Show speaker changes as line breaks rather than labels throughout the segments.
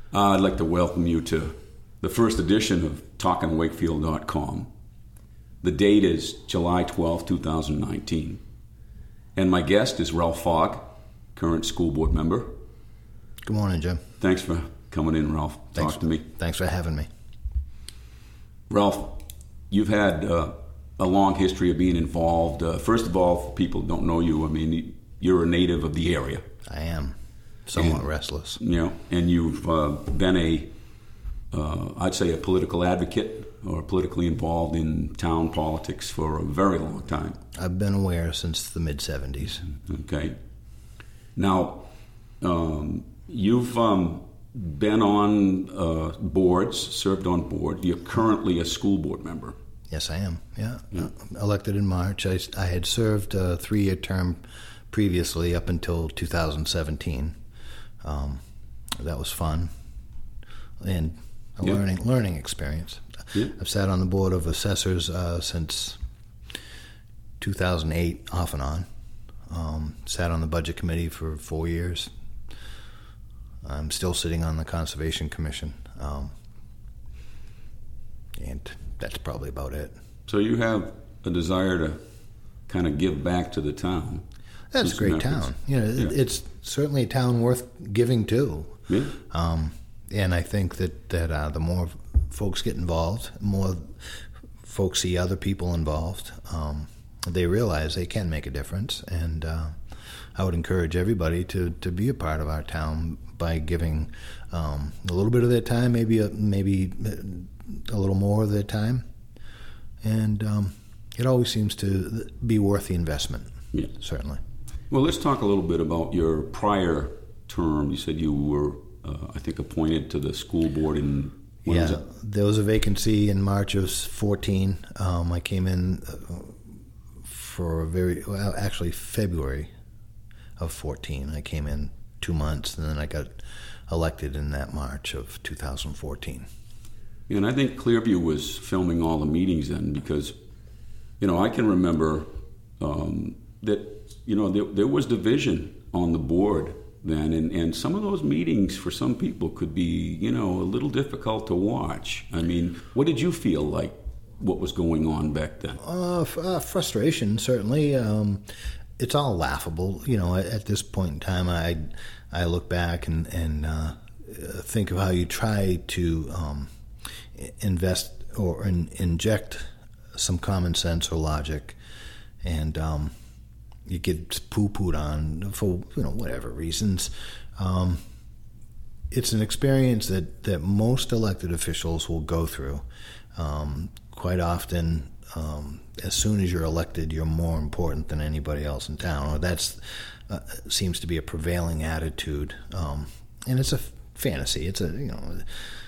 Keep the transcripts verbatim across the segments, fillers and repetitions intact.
Uh, I'd like to welcome you to the first edition of talkin wakefield dot com. The date is July twelfth, twenty nineteen. And my guest is Ralph Fogg, current school board member.
Good morning, Jim.
Thanks for coming in, Ralph.
Thanks,
Talk to me.
Thanks for having me.
Ralph, you've had uh, a long history of being involved. Uh, first of all, for people who don't know you, I mean, you're a native of the area.
I am. Somewhat
and,
restless.
You know, and you've uh, been a, uh, I'd say, a political advocate or politically involved in town politics for a very long time.
I've been aware since the mid-seventies.
Okay. Now, um, you've um, been on uh, boards, served on board. You're currently a school board member.
Yes, I am, yeah. yeah. Uh, elected in March. I, I had served a three-year term previously up until two thousand seventeen. Um, that was fun and a
yeah.
learning learning experience.
Yeah.
I've sat on the board of assessors uh, since two thousand eight, off and on. Um, sat on the budget committee for four years. I'm still sitting on the Conservation Commission. Um, and that's probably about it.
So you have a desire to kind of give back to the town.
That's a great town. You know, yeah. It's certainly a town worth giving to.
Yeah.
Um, and I think that, that uh, the more folks get involved, more folks see other people involved, um, they realize they can make a difference. And uh, I would encourage everybody to, to be a part of our town by giving um, a little bit of their time, maybe a, maybe a little more of their time. And um, it always seems to be worth the investment,
yeah.
certainly.
Well, let's talk a little bit about your prior term. You said you were, uh, I think, appointed to the school board in, when
yeah,
was it?
There was a vacancy in March of fourteen. Um, I came in for a very, well, actually February of fourteen. I came in two months, and then I got elected in that March of two thousand fourteen.
And I think Clearview was filming all the meetings then because, you know, I can remember um, that, you know, there, there was division on the board then, and, and some of those meetings for some people could be, you know, a little difficult to watch. I mean, what did you feel like what was going on back then?
Uh, f- uh, frustration, certainly. Um, it's all laughable. You know, at, at this point in time, I I look back and, and uh, think of how you try to um, invest or in, inject some common sense or logic, and um, you get poo-pooed on for, you know, whatever reasons. Um, it's an experience that, that most elected officials will go through. Um, quite often, um, as soon as you're elected, you're more important than anybody else in town. Or that's uh, seems to be a prevailing attitude, um, and it's a f- fantasy. It's a, you know,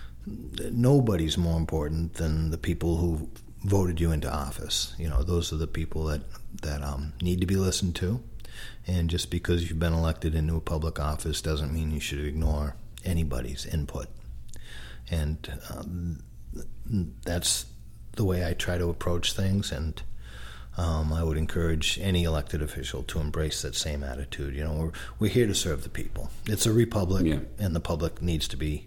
nobody's more important than the people who voted you into office. You know, those are the people that that um, need to be listened to. And just because you've been elected into a public office doesn't mean you should ignore anybody's input. And um, that's the way I try to approach things. And um, I would encourage any elected official to embrace that same attitude. You know, we're we're here to serve the people. It's a republic,
yeah.
and the public needs to be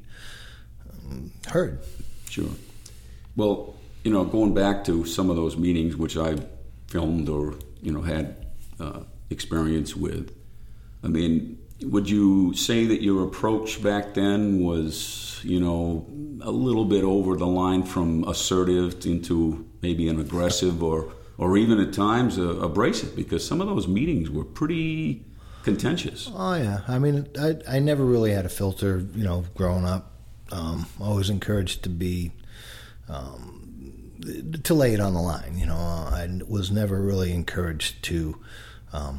um, heard.
Sure. Well, you know, going back to some of those meetings which I filmed or, you know, had uh, experience with, I mean, would you say that your approach back then was, you know, a little bit over the line from assertive into maybe an aggressive or, or even at times uh, abrasive? Because some of those meetings were pretty contentious.
Oh, yeah. I mean, I, I never really had a filter, you know, growing up. Um, I was encouraged to be... Um, to lay it on the line. You know, I was never really encouraged to um,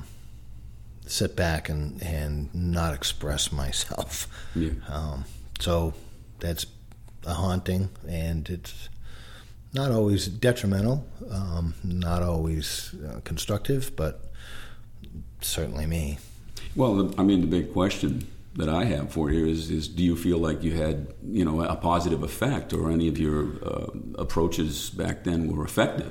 sit back and, and not express myself.
Yeah.
Um, so that's a haunting, and it's not always detrimental, um, not always uh, constructive, but certainly me.
Well, I mean, the big question that I have for you is, is do you feel like you had, you know, a positive effect, or any of your uh, approaches back then were effective?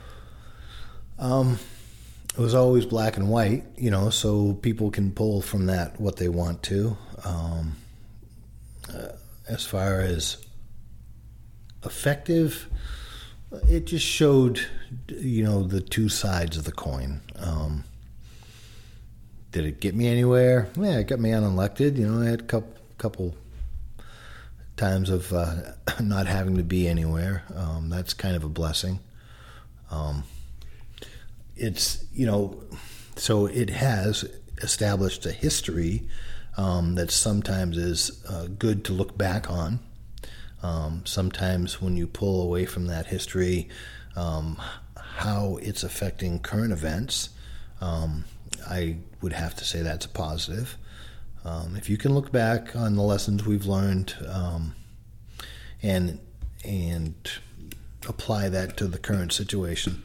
Um, it was always black and white, you know, so people can pull from that what they want to. Um, uh, as far as effective, it just showed, you know, the two sides of the coin. Um, did it get me anywhere? Yeah, it got me unelected. You know, I had a couple, couple times of uh, not having to be anywhere. Um, that's kind of a blessing. Um, it's, you know, so it has established a history um, that sometimes is uh, good to look back on. Um, sometimes when you pull away from that history, um, how it's affecting current events, um, I would have to say that's a positive. Um, if you can look back on the lessons we've learned um, and and apply that to the current situation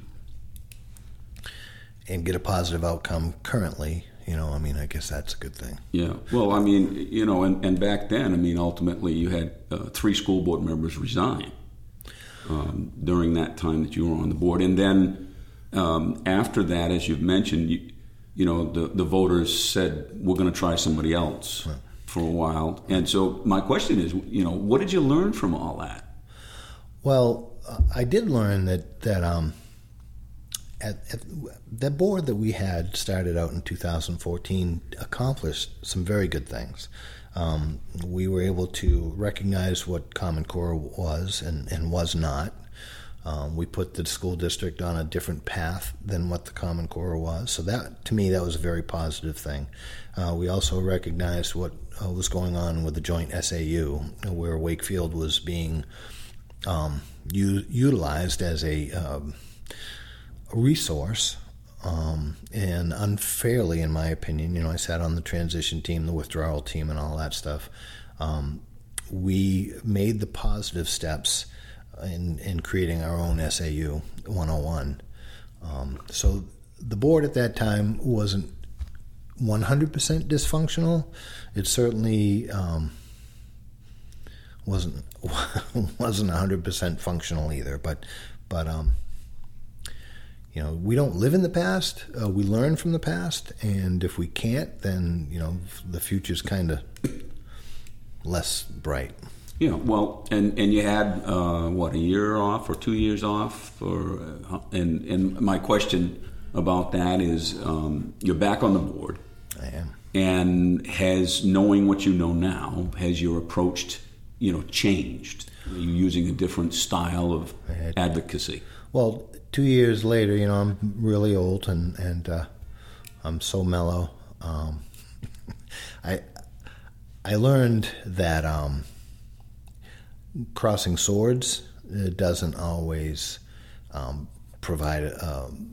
and get a positive outcome currently, you know, I mean, I guess that's a good thing.
Yeah. Well, I mean, you know, and, and back then, I mean, ultimately you had uh, three school board members resign um, during that time that you were on the board. And then um, after that, as you've mentioned, you, you know, the, the voters said, we're going to try somebody else right. for a while. And so my question is, you know, what did you learn from all that?
Well, I did learn that, that um, at, at the board that we had started out in two thousand fourteen accomplished some very good things. Um, we were able to recognize what Common Core was and, and was not. Um, we put the school district on a different path than what the Common Core was. So that, to me, that was a very positive thing. Uh, we also recognized what uh, was going on with the joint S A U, where Wakefield was being um, u- utilized as a, um, a resource, um, and unfairly, in my opinion. You know, I sat on the transition team, the withdrawal team, and all that stuff. Um, we made the positive steps in, in creating our own S A U one oh one. Um, so the board at that time wasn't one hundred percent dysfunctional. It certainly um, wasn't wasn't one hundred percent functional either. But but um, you know, we don't live in the past. Uh, we learn from the past, and if we can't, then you know the future's kind of less bright.
Yeah, well, and, and you had, uh, what, a year off or two years off? Or, uh, and, and my question about that is, um, you're back on the board.
I am.
And has, knowing what you know now, has your approach, you know, changed? Are you using a different style of advocacy?
Well, two years later, you know, I'm really old and, and uh, I'm so mellow. Um, I I learned that... Um, crossing swords, it doesn't always um, provide um,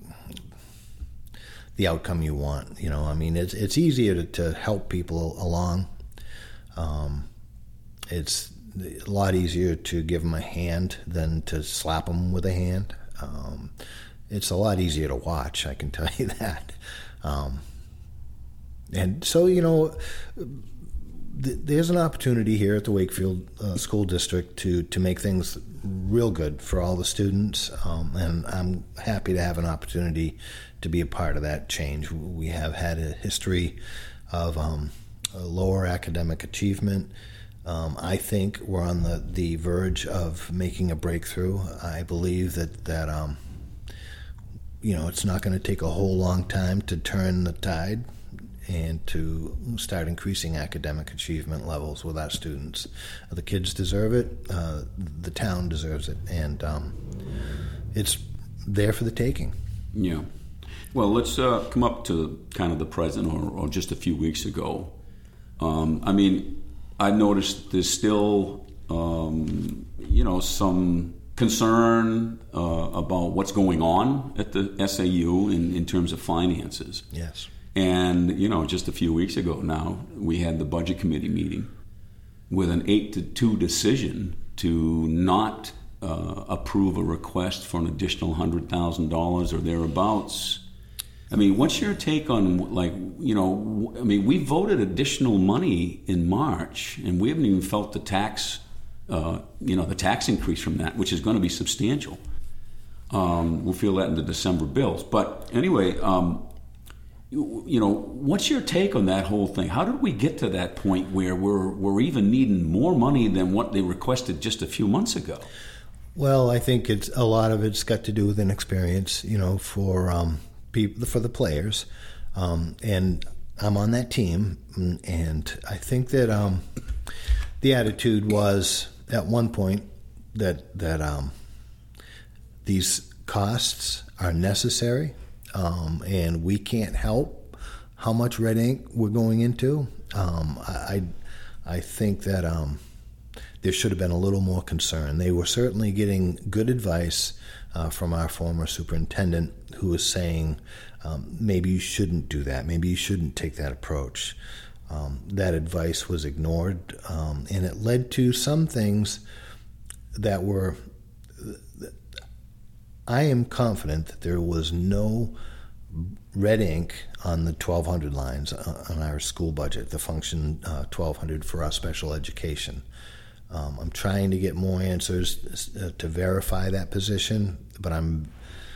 the outcome you want. You know, I mean, it's it's easier to, to help people along. Um, it's a lot easier to give them a hand than to slap them with a hand. Um, it's a lot easier to watch, I can tell you that. Um, and so, you know, there's an opportunity here at the Wakefield uh, School District to, to make things real good for all the students, um, and I'm happy to have an opportunity to be a part of that change. We have had a history of um, a lower academic achievement. Um, I think we're on the, the verge of making a breakthrough. I believe that, that um, you know, it's not going to take a whole long time to turn the tide and to start increasing academic achievement levels with our students. The kids deserve it. Uh, the town deserves it. And um, it's there for the taking.
Yeah. Well, let's uh, come up to kind of the present or, or just a few weeks ago. Um, I mean, I've noticed there's still, um, you know, some concern uh, about what's going on at the S A U in, in terms of finances.
Yes.
And, you know, just a few weeks ago now, we had the budget committee meeting with an eight to two decision to not uh, approve a request for an additional one hundred thousand dollars or thereabouts. I mean, what's your take on, like, you know, I mean, we voted additional money in March, and we haven't even felt the tax, uh, you know, the tax increase from that, which is going to be substantial. Um, we'll feel that in the December bills. But anyway, um, you, you know, what's your take on that whole thing? How did we get to that point where we're we're even needing more money than what they requested just a few months ago?
Well, I think it's a lot of it's got to do with inexperience, you know, for um, people, for the players, um, and I'm on that team, and I think that um, the attitude was at one point that that um, these costs are necessary, um, and we can't help how much red ink we're going into. Um, I I think that. Um, There should have been a little more concern. They were certainly getting good advice uh, from our former superintendent, who was saying, um, maybe you shouldn't do that. Maybe you shouldn't take that approach. Um, that advice was ignored, um, and it led to some things that were... I am confident that there was no red ink on the twelve hundred lines on our school budget, the function uh, twelve hundred for our special education. Um, I'm trying to get more answers uh, to verify that position, but I'm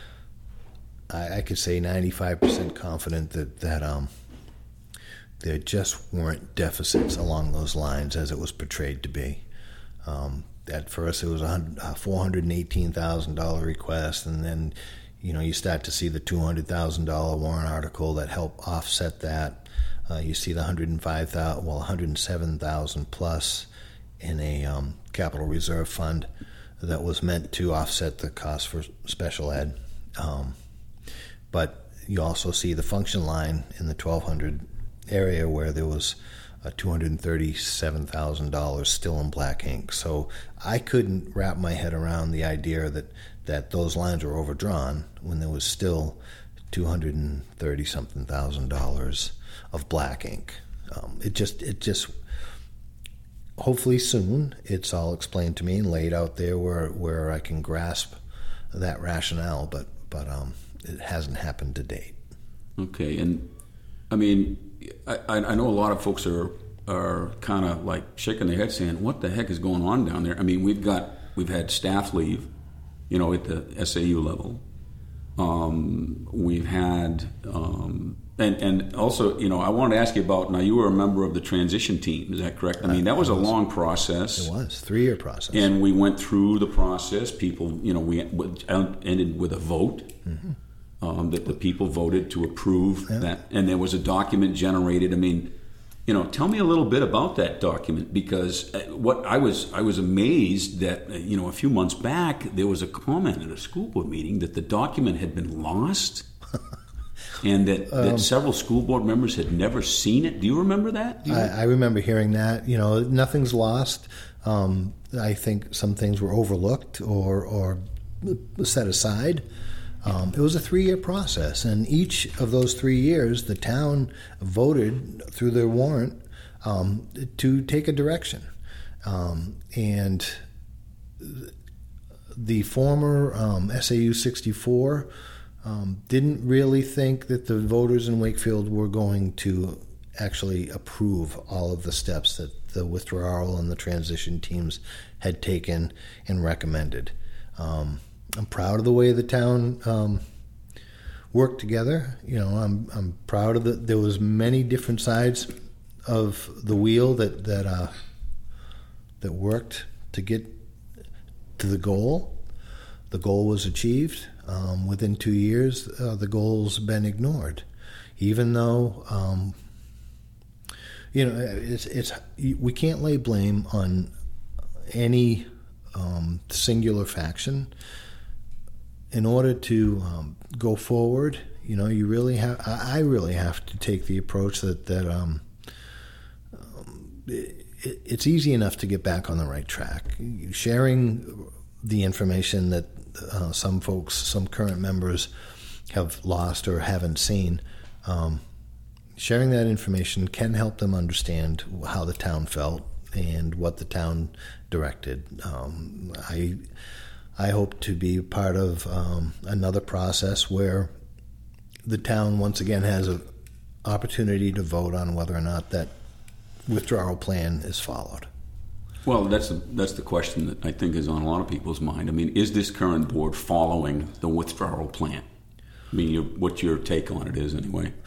I, I could say ninety-five percent confident that that um, there just weren't deficits along those lines as it was portrayed to be. Um, at first, it was a four hundred eighteen thousand dollars request, and then you know you start to see the two hundred thousand dollars warrant article that helped offset that. Uh, you see the one hundred five thousand dollars, well, one hundred seven thousand dollars plus in a um, capital reserve fund that was meant to offset the cost for special ed. Um, but you also see the function line in the twelve hundred area where there was uh, two hundred thirty-seven thousand dollars still in black ink. So I couldn't wrap my head around the idea that, that those lines were overdrawn when there was still two hundred thirty something thousand dollars of black ink. Um, it just, it just, hopefully soon it's all explained to me and laid out there where, where I can grasp that rationale, but, but um, it hasn't happened to date.
Okay, and I mean, I, I know a lot of folks are are kind of like shaking their head saying, what the heck is going on down there? I mean, we've got, we've had staff leave, you know, at the S A U level. Um, we've had, um, and, and also, you know, I wanted to ask you about, now you were a member of the transition team, is that correct? I mean, that was a long process.
It was, three-year process.
And we went through the process. People, you know, we ended with a vote. Mm-hmm. Um, that the people voted to approve yeah. that, and there was a document generated. I mean, you know, tell me a little bit about that document, because what I was I was amazed that, you know, a few months back there was a comment at a school board meeting that the document had been lost, and that, um, that several school board members had never seen it. Do you remember that? You
I, I remember hearing that. You know, nothing's lost. Um, I think some things were overlooked or or set aside. Um, it was a three-year process, and each of those three years, the town voted through their warrant um, to take a direction. Um, and the former um, S A U sixty-four um, didn't really think that the voters in Wakefield were going to actually approve all of the steps that the withdrawal and the transition teams had taken and recommended. Um, I'm proud of the way the town um, worked together. You know, I'm I'm proud of the. There was many different sides of the wheel that that uh, that worked to get to the goal. The goal was achieved um, within two years. Uh, the goal's been ignored, even though um, you know it's it's we can't lay blame on any um, singular faction. In order to um, go forward, you know, you really have. I really have to take the approach that that um, um, it, it's easy enough to get back on the right track. Sharing the information that uh, some folks, some current members, have lost or haven't seen. Um, sharing that information can help them understand how the town felt and what the town directed. Um, I. I hope to be part of um, another process where the town once again has an opportunity to vote on whether or not that withdrawal plan is followed.
Well, that's the, that's the question that I think is on a lot of people's mind. I mean, is this current board following the withdrawal plan? I mean, your, what your take on it is anyway?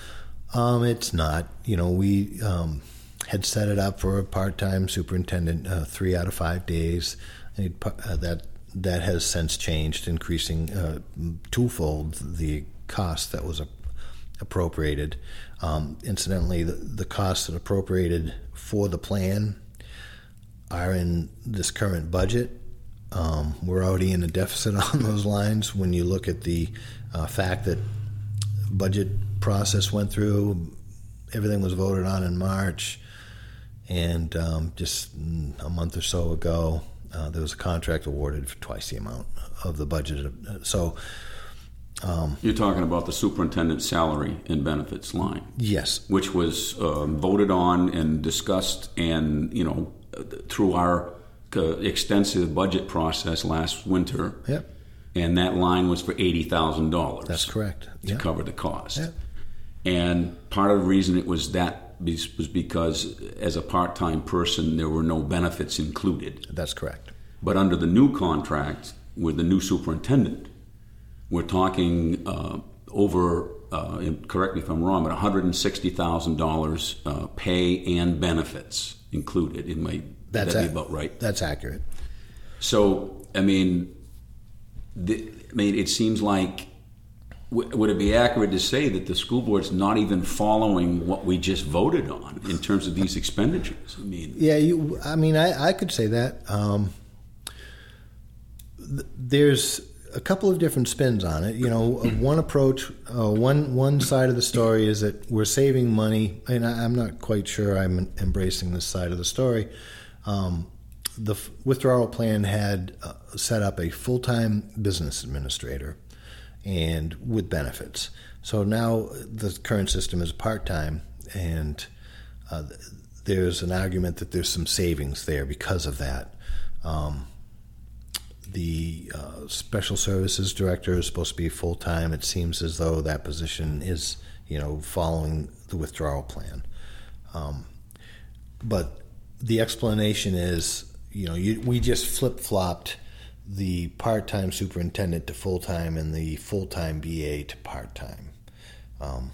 Um, it's not. You know, we um, had set it up for a part-time superintendent, uh, three out of five days. And, uh, that that has since changed, increasing uh, twofold the cost that was a, appropriated. Um, incidentally, the, the costs that appropriated for the plan are in this current budget. Um, we're already in a deficit on those lines. When you look at the uh, fact that budget process went through, everything was voted on in March, and um, just a month or so ago, uh, there was a contract awarded for twice the amount of the budget. So, um,
you're talking about the superintendent's salary and benefits line,
yes,
which was um, voted on and discussed, and you know, through our uh, extensive budget process last winter.
Yep.
And that line was for eighty thousand dollars.
That's correct.
To
Yep.
cover the cost.
Yep.
And part of the reason it was that was because as a part-time person, there were no benefits included.
That's correct.
But under the new contract with the new superintendent, we're talking uh, over, uh, and correct me if I'm wrong, but one hundred sixty thousand dollars uh, pay and benefits included. It might
That's
that be
ac-
about right?
That's accurate.
So, I mean, the, I mean, it seems like, w- would it be accurate to say that the school board's not even following what we just voted on in terms of these expenditures? I mean,
Yeah, you. I mean, I, I could say that. Um, th- there's a couple of different spins on it. You know, uh, one approach, uh, one one side of the story is that we're saving money, and I, I'm not quite sure I'm embracing this side of the story. Um, the f- withdrawal plan had uh, set up a full-time business administrator, and with benefits. So now the current system is part-time, and uh, there's an argument that there's some savings there because of that. Um, the uh, special services director is supposed to be full-time. It seems as though that position is, you know, following the withdrawal plan. Um, but the explanation is, you know, you, we just flip-flopped the part-time superintendent to full-time and the full-time B A to part-time. Um,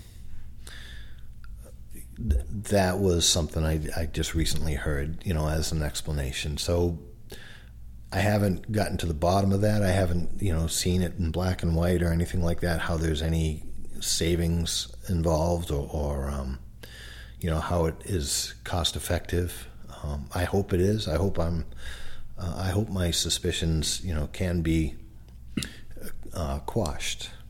th- that was something I, I just recently heard, you know, as an explanation. So I haven't gotten to the bottom of that. I haven't, you know, seen it in black and white or anything like that, how there's any savings involved or, or um, you know, how it is cost-effective. Um, I hope it is. I hope I'm Uh, I hope my suspicions, you know, can be uh, quashed.